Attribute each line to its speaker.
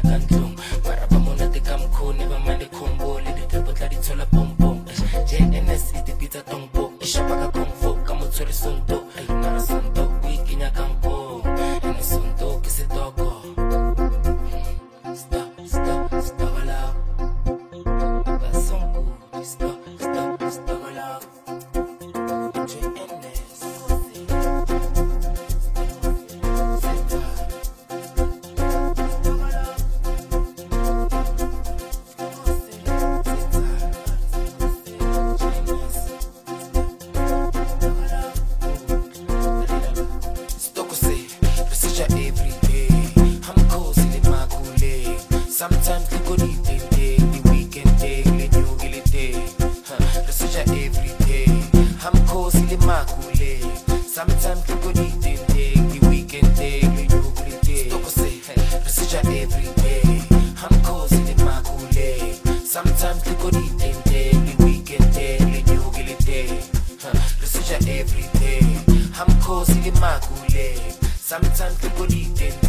Speaker 1: kantlong mara ba mona te kamkhone ba mane khombole di tebotla di thola pompom JNS e te pizza tongpo e shapa ka kongfo ka motswere sonto ai mara sonto o ikenya kanko ene sonto ke se togo stop wala ba sonko stop wala JNS sometimes we go eat the weekend day, le new gilite. Procedure every day. I'm cozy le macule. Sometimes we go eat the weekend day, le new gilite. Stop say procedure every day. I'm cozy le macule. Sometimes we go eat the weekend day, le new gilite. Procedure every day. I'm cozy le macule. Sometimes we go eat